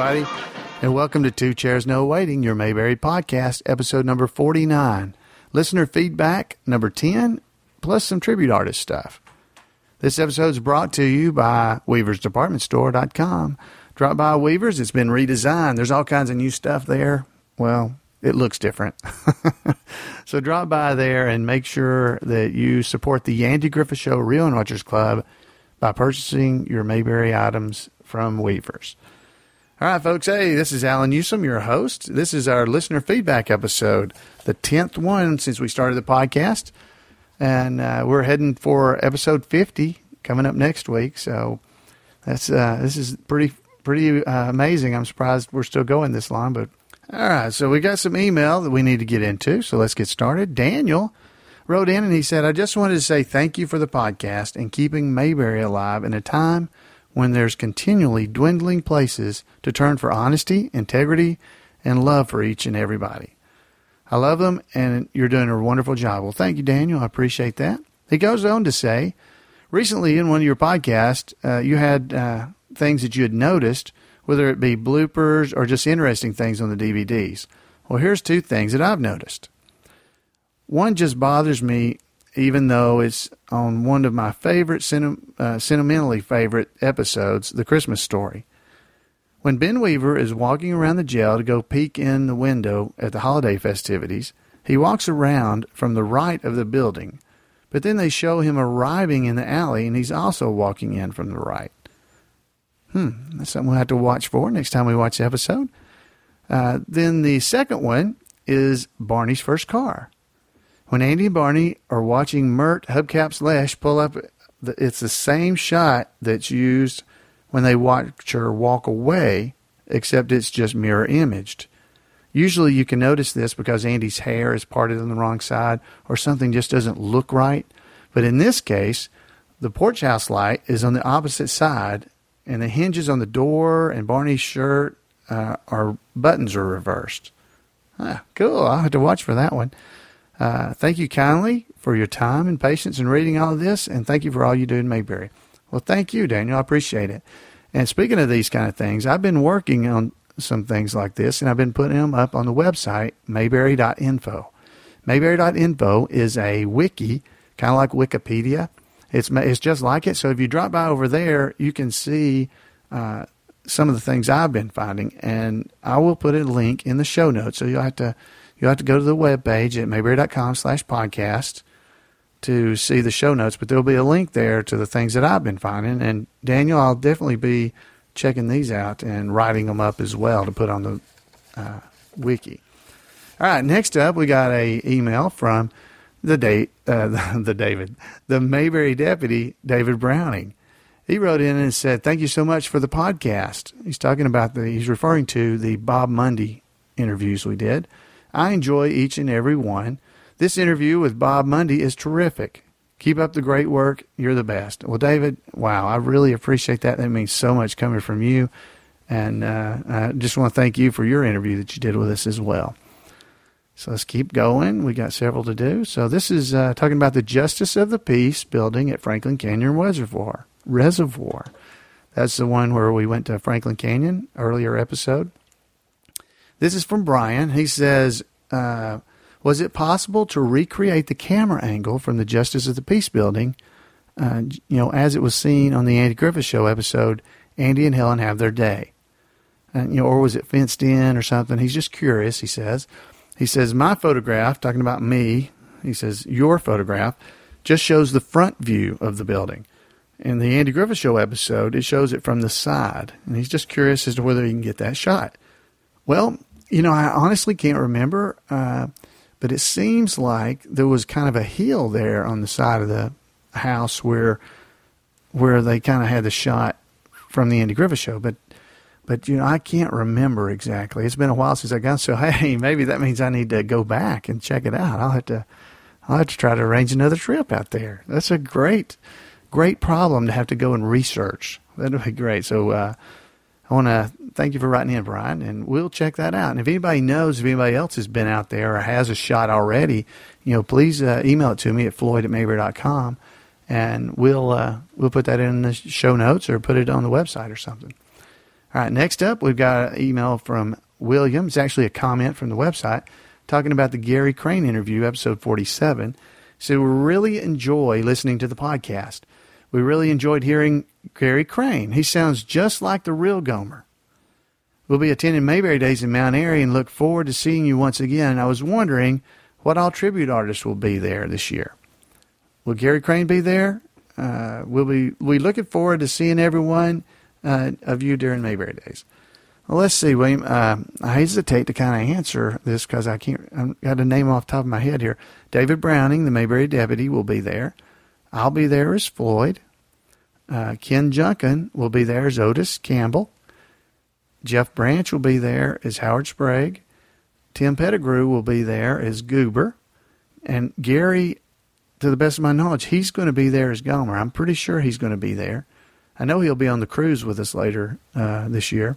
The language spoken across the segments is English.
everybody, and welcome to Two Chairs No Waiting, your Mayberry podcast, episode number 49. Listener feedback number 10, plus some tribute artist stuff. This episode is brought to you by weaversdepartmentstore.com. Drop by Weavers. It's been redesigned. There's all kinds of new stuff there. Well, it looks different. So drop by there and make sure that you support the Andy Griffith Show Reel and Archers Club by purchasing your Mayberry items from Weavers. All right, folks. Hey, this is Alan Newsom, your host. This is our listener feedback episode, the 10th one since we started the podcast. And we're heading for episode 50 coming up next week. So that's this is pretty amazing. I'm surprised we're still going this long. But all right, so we got some email that we need to get into. So let's get started. Daniel wrote in and he said, I just wanted to say thank you for the podcast and keeping Mayberry alive in a time when there's continually dwindling places to turn for honesty, integrity, and love for each and everybody. I love them, and you're doing a wonderful job. Well, thank you, Daniel. I appreciate that. He goes on to say, recently in one of your podcasts, you had things that you had noticed, whether it be bloopers or just interesting things on the DVDs. Well, here's two things that I've noticed. One just bothers me, even though it's on one of my favorite, sentimentally favorite episodes, The Christmas Story. When Ben Weaver is walking around the jail to go peek in the window at the holiday festivities, he walks around from the right of the building, but then they show him arriving in the alley, and he's also walking in from the right. That's something we'll have to watch for next time we watch the episode. Then the second one is Barney's first car. When Andy and Barney are watching Mert Hubcap's Lesh pull up, it's the same shot that's used when they watch her walk away, except it's just mirror imaged. Usually you can notice this because Andy's hair is parted on the wrong side or something just doesn't look right. But in this case, the porch house light is on the opposite side, and the hinges on the door and Barney's shirt buttons are reversed. Cool. I'll have to watch for that one. Thank you kindly for your time and patience in reading all of this, and thank you for all you do in Mayberry. Well, thank you, Daniel. I appreciate it. And speaking of these kind of things, I've been working on some things like this, and I've been putting them up on the website, mayberry.info. Mayberry.info is a wiki, kind of like Wikipedia. It's just like it. So if you drop by over there, you can see some of the things I've been finding, and I will put a link in the show notes. So you'll have to go to the webpage at mayberry.com/podcast to see the show notes, but there'll be a link there to the things that I've been finding. And Daniel, I'll definitely be checking these out and writing them up as well to put on the wiki. All right, next up, we got a email from the Mayberry deputy, David Browning. He wrote in and said, thank you so much for the podcast. He's referring to the Bob Mundy interviews we did. I enjoy each and every one. This interview with Bob Mundy is terrific. Keep up the great work. You're the best. Well, David, wow, I really appreciate that. That means so much coming from you. And I just want to thank you for your interview that you did with us as well. So let's keep going. We got several to do. So this is talking about the Justice of the Peace building at Franklin Canyon Reservoir. That's the one where we went to Franklin Canyon, earlier episode. This is from Brian. He says, was it possible to recreate the camera angle from the Justice of the Peace building, as it was seen on the Andy Griffith Show episode, Andy and Helen Have Their Day? Or was it fenced in or something? He's just curious, he says. He says, my photograph, talking about me, he says, your photograph just shows the front view of the building. In the Andy Griffith Show episode, it shows it from the side. And he's just curious as to whether he can get that shot. Well, I honestly can't remember, but it seems like there was kind of a hill there on the side of the house where they kind of had the shot from the Andy Griffith Show. But I can't remember exactly. It's been a while since I got, so hey, maybe that means I need to go back and check it out. I'll have to try to arrange another trip out there. That's a great problem to have to go and research. That'd be great. So I want to thank you for writing in, Brian, and we'll check that out. And if anybody knows, if anybody else has been out there or has a shot already, please email it to me at floyd@mayberry.com, and we'll put that in the show notes or put it on the website or something. All right, next up, we've got an email from William. It's actually a comment from the website talking about the Gary Crane interview, episode 47. So we really enjoy listening to the podcast. We really enjoyed hearing Gary Crane. He sounds just like the real Gomer. We'll be attending Mayberry Days in Mount Airy and look forward to seeing you once again. I was wondering what all tribute artists will be there this year. Will Gary Crane be there? We looking forward to seeing everyone of you during Mayberry Days. Well, let's see, William. I hesitate to kind of answer this because I've got a name off the top of my head here. David Browning, the Mayberry deputy, will be there. I'll be there as Floyd. Ken Junkin will be there as Otis Campbell. Jeff Branch will be there as Howard Sprague. Tim Pettigrew will be there as Goober. And Gary, to the best of my knowledge, he's going to be there as Gomer. I'm pretty sure he's going to be there. I know he'll be on the cruise with us later this year.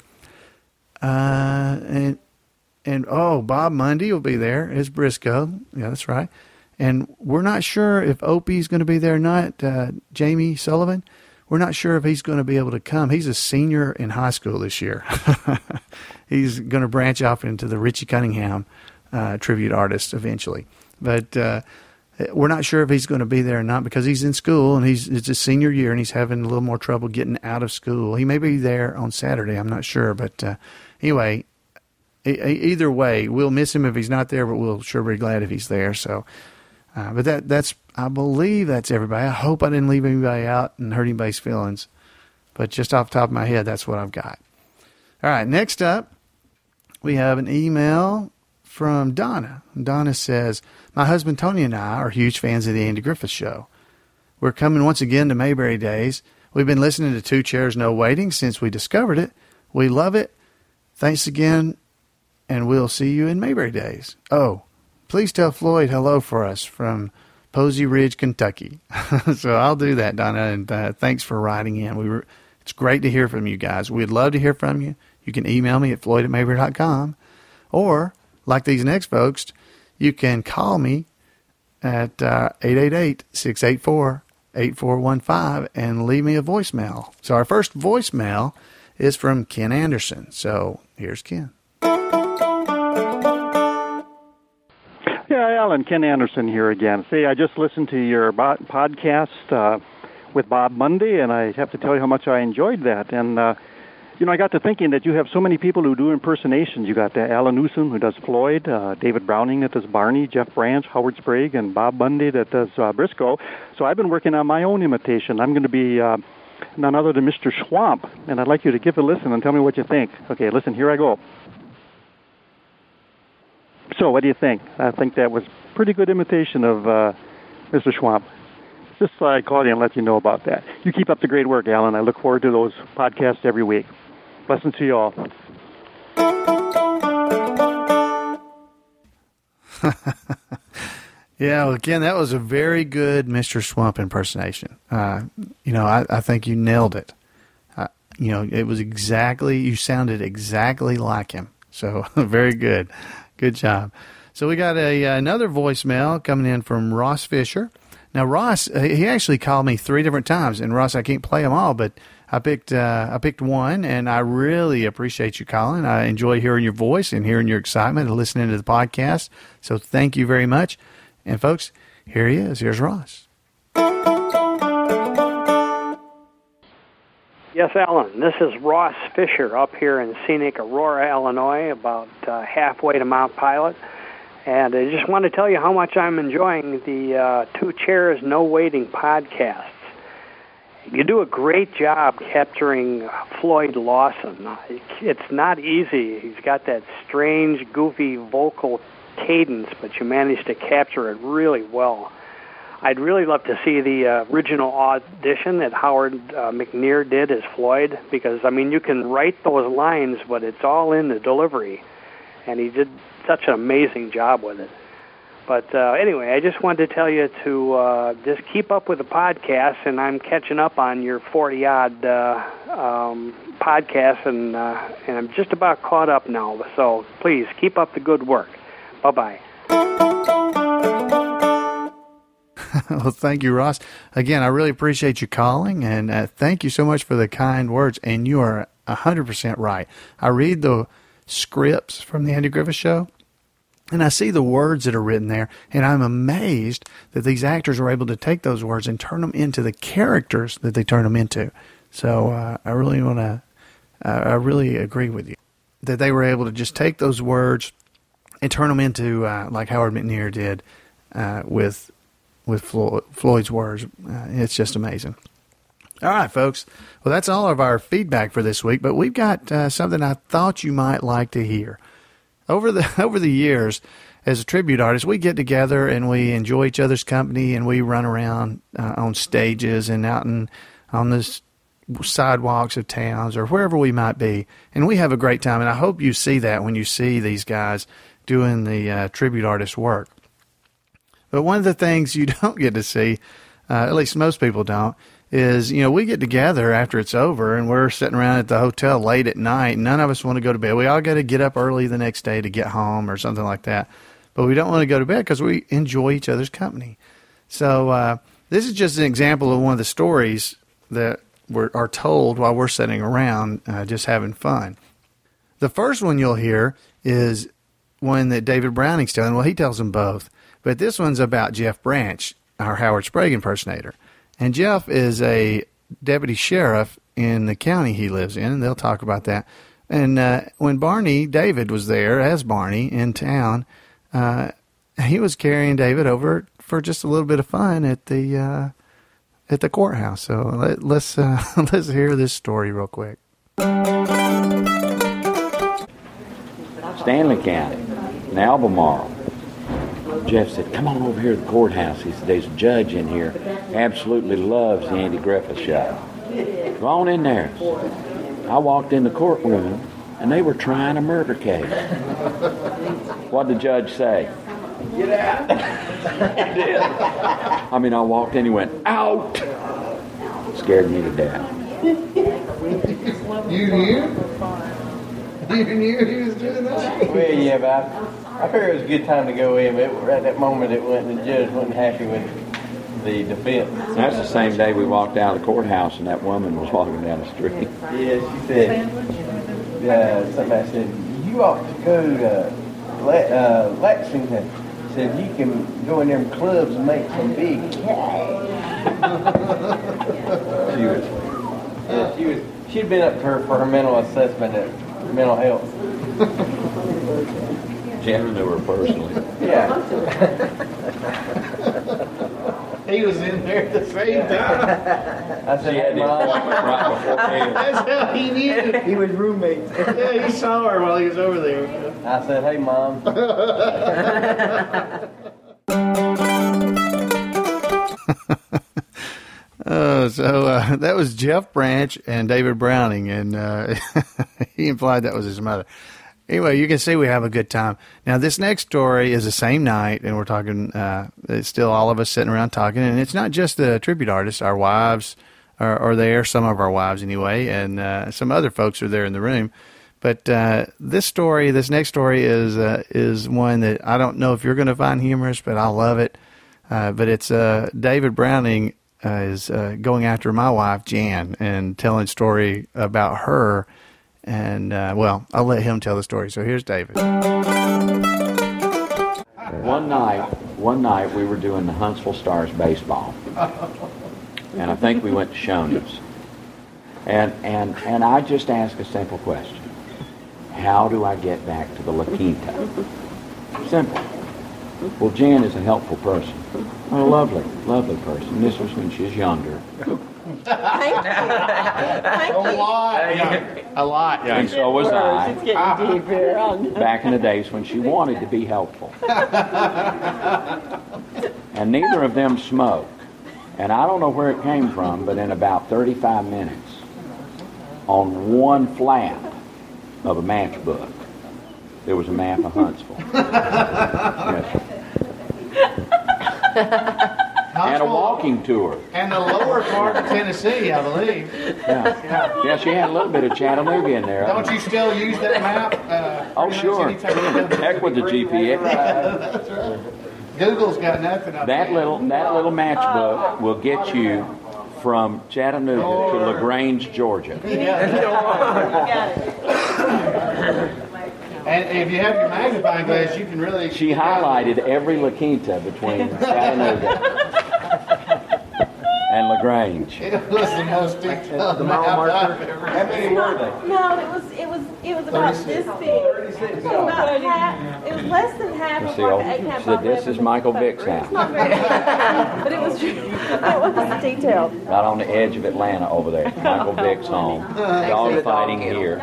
And Bob Mundy will be there as Briscoe. Yeah, that's right. And we're not sure if Opie's going to be there or not. Jamie Sullivan, we're not sure if he's going to be able to come. He's a senior in high school this year. He's going to branch off into the Richie Cunningham tribute artist eventually. But we're not sure if he's going to be there or not because he's in school and it's his senior year and he's having a little more trouble getting out of school. He may be there on Saturday. I'm not sure. But anyway, either way, we'll miss him if he's not there, but we'll sure be glad if he's there. So, but that's I believe that's everybody. I hope I didn't leave anybody out and hurt anybody's feelings. But just off the top of my head, that's what I've got. All right, next up, we have an email from Donna. Donna says, my husband Tony and I are huge fans of the Andy Griffith Show. We're coming once again to Mayberry Days. We've been listening to Two Chairs No Waiting since we discovered it. We love it. Thanks again, and we'll see you in Mayberry Days. Oh, please tell Floyd hello for us from Posey Ridge, Kentucky. So I'll do that, Donna, and thanks for writing in. It's great to hear from you guys. We'd love to hear from you. You can email me at floyd@mayberry.com, or like these next folks, you can call me at 888-684-8415 and leave me a voicemail. So our first voicemail is from Ken Anderson. So here's Ken. Yeah, Alan, Ken Anderson here again. See, I just listened to your podcast with Bob Mundy, and I have to tell you how much I enjoyed that. And I got to thinking that you have so many people who do impersonations. You got Alan Newsom, who does Floyd, David Browning that does Barney, Jeff Branch, Howard Sprague, and Bob Mundy that does Briscoe. So I've been working on my own imitation. I'm going to be none other than Mr. Schwamp, and I'd like you to give it a listen and tell me what you think. Okay, listen, here I go. So what do you think? I think that was a pretty good imitation of Mr. Schwamp. Just thought I'd call you and let you know about that. You keep up the great work, Alan. I look forward to those podcasts every week. Blessings to you all. Yeah, well, again, that was a very good Mr. Schwamp impersonation. I think you nailed it. It was you sounded exactly like him. So very good. Good job. So we got another voicemail coming in from Ross Fisher. Now, Ross, he actually called me 3 different times, and Ross, I can't play them all, but I picked one, and I really appreciate you calling. I enjoy hearing your voice and hearing your excitement and listening to the podcast. So thank you very much. And folks, here he is. Here's Ross. Yes, Alan. This is Ross Fisher up here in scenic Aurora, Illinois, about halfway to Mount Pilot. And I just want to tell you how much I'm enjoying the Two Chairs No Waiting podcasts. You do a great job capturing Floyd Lawson. It's not easy. He's got that strange, goofy vocal cadence, but you manage to capture it really well. I'd really love to see the original audition that Howard McNear did as Floyd, because, you can write those lines, but it's all in the delivery. And he did such an amazing job with it. But anyway, I just wanted to tell you to just keep up with the podcast, and I'm catching up on your 40-odd podcasts, and I'm just about caught up now. So please, keep up the good work. Bye-bye. Well, thank you, Ross. Again, I really appreciate you calling, and thank you so much for the kind words. And you are 100% right. I read the scripts from the Andy Griffith Show, and I see the words that are written there, and I'm amazed that these actors are able to take those words and turn them into the characters that they turn them into. So I really agree with you that they were able to just take those words and turn them into like Howard McNear did with Floyd's words. It's just amazing. All right, folks. Well, that's all of our feedback for this week, but we've got something I thought you might like to hear. Over the years, as a tribute artist, we get together and we enjoy each other's company, and we run around on stages and out on the sidewalks of towns or wherever we might be, and we have a great time. And I hope you see that when you see these guys doing the tribute artist work. But one of the things you don't get to see, at least most people don't, is, we get together after it's over and we're sitting around at the hotel late at night. None of us want to go to bed. We all got to get up early the next day to get home or something like that. But we don't want to go to bed because we enjoy each other's company. So this is just an example of one of the stories that are told while we're sitting around just having fun. The first one you'll hear is one that David Browning's telling. Well, he tells them both. But this one's about Jeff Branch, our Howard Sprague impersonator. And Jeff is a deputy sheriff in the county he lives in, and they'll talk about that. And when Barney David was there as Barney in town, he was carrying David over for just a little bit of fun at the courthouse. So let's hear this story real quick. Stanley County, in Albemarle. Jeff said, "Come on over here to the courthouse." He said, "There's a judge in here, absolutely loves the Andy Griffith Show. Go on in there." I walked in the courtroom, and they were trying a murder case. What did the judge say? "Get out." He did. I mean, I walked in, he went, "Out!" Scared me to death. You knew? You knew he was doing that? Well, yeah, but I figured it was a good time to go in, but at that moment it wasn't, the judge wasn't happy with the defense. That's the same day we walked out of the courthouse and that woman was walking down the street. Yeah, she said, somebody said, "You ought to go to Lexington." Said, "You can go in them clubs and make some big cash." She'd been up to her for her mental assessment at mental health. Jeff knew her personally. Yeah. He was in there at the same time. I said, "Hey, Mom." Right before That's how he knew. He was roommates. Yeah, he saw her while he was over there. I said, "Hey, Mom." That was Jeff Branch and David Browning, and he implied that was his mother. Anyway, you can see we have a good time. Now, this next story is the same night, and we're talking, it's still all of us sitting around talking, and it's not just the tribute artists. Our wives are there, some of our wives anyway, and some other folks are there in the room. But this next story is one that I don't know if you're going to find humorous, but I love it. But it's David Browning is going after my wife, Jan, and telling a story about her. And, well, I'll let him tell the story. So here's David. One night we were doing the Huntsville Stars baseball. And I think we went to Shoney's. And I just asked a simple question. How do I get back to the La Quinta? Simple. Well, Jan is a helpful person. A lovely, lovely person. This was when she was younger. Thank you. A lot. Yeah. And so was I. It's getting deeper on. Back in the days when she wanted to be helpful. And neither of them smoke. And I don't know where it came from, but in about 35 minutes, on one flap of a matchbook, there was a map of Huntsville. Yes. And a walking tour. And the lower part of Tennessee, I believe. Yeah, she had a little bit of Chattanooga in there. Don't you still use that map? Oh, sure. Heck with the GPS. That's right. Google's got nothing up That little matchbook will get you from Chattanooga to LaGrange, Georgia. And if you have your magnifying glass, you can really... She highlighted every La Quinta between Chattanooga and LaGrange. It was the most detailed The mile marker. How many were they? No, it was about this big. About half. It was less than half of See, like an 8.5 so this is Michael Vick's house. Not very big, but it was detailed. Right on the edge of Atlanta over there. Michael Vick's home. Dog fighting here.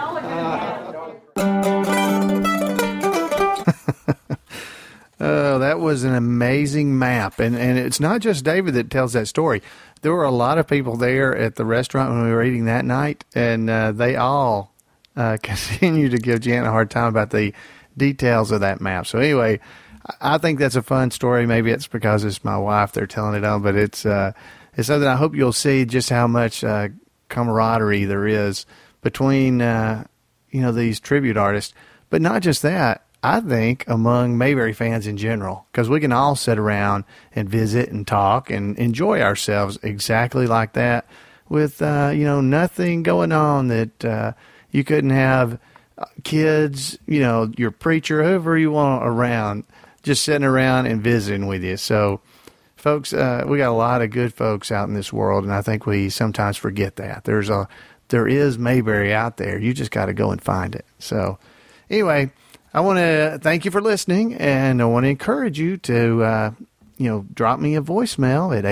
Oh, that was an amazing map. And it's not just David that tells that story. There were a lot of people there at the restaurant when we were eating that night, and they all continue to give Jan a hard time about the details of that map. So anyway, I think that's a fun story. Maybe it's because it's my wife they're telling it on, but it's something I hope you'll see just how much camaraderie there is between these tribute artists. But not just that. I think among Mayberry fans in general, because we can all sit around and visit and talk and enjoy ourselves exactly like that with, nothing going on that you couldn't have kids, your preacher, whoever you want around, just sitting around and visiting with you. So, folks, we got a lot of good folks out in this world, and I think we sometimes forget that. There is Mayberry out there. You just got to go and find it. So, anyway, I want to thank you for listening, and I want to encourage you to, drop me a voicemail at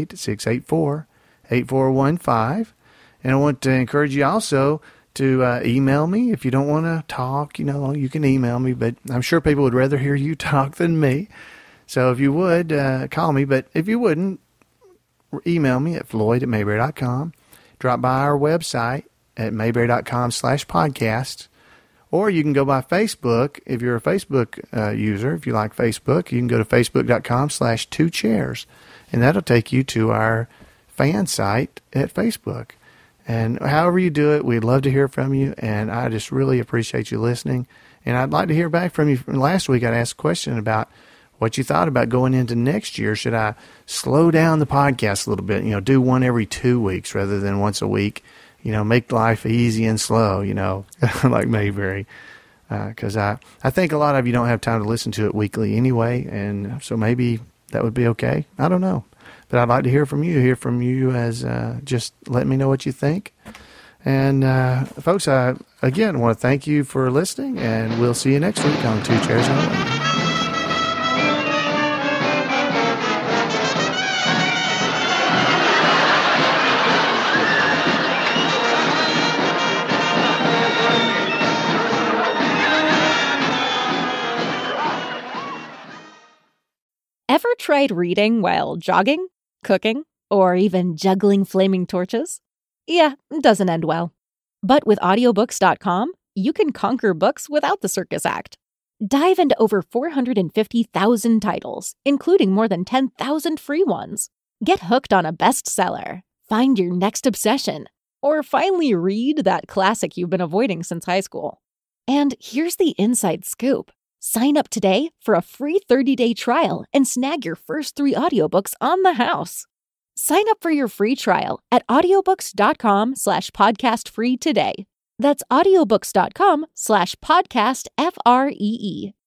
888-684-8415. And I want to encourage you also to email me. If you don't want to talk, you can email me, but I'm sure people would rather hear you talk than me. So if you would, call me. But if you wouldn't, email me at floyd@mayberry.com. Drop by our website at mayberry.com/podcast. Or you can go by Facebook. If you're a Facebook user, if you like Facebook, you can go to facebook.com/2chairs. And that'll take you to our fan site at Facebook. And however you do it, we'd love to hear from you. And I just really appreciate you listening. And I'd like to hear back from you. Last week, I'd asked a question about what you thought about going into next year. Should I slow down the podcast a little bit, do one every 2 weeks rather than once a week? Make life easy and slow, like Mayberry. Because I think a lot of you don't have time to listen to it weekly anyway, and so maybe that would be okay. I don't know. But I'd like to hear from you as just let me know what you think. And, folks, I, again, want to thank you for listening, and we'll see you next week on Two Chairs and a Waiting. Ever tried reading while jogging, cooking, or even juggling flaming torches? Yeah, it doesn't end well. But with audiobooks.com, you can conquer books without the circus act. Dive into over 450,000 titles, including more than 10,000 free ones. Get hooked on a bestseller, find your next obsession, or finally read that classic you've been avoiding since high school. And here's the inside scoop. Sign up today for a free 30-day trial and snag your first 3 audiobooks on the house. Sign up for your free trial at audiobooks.com/podcastfree today. That's audiobooks.com/podcastfree.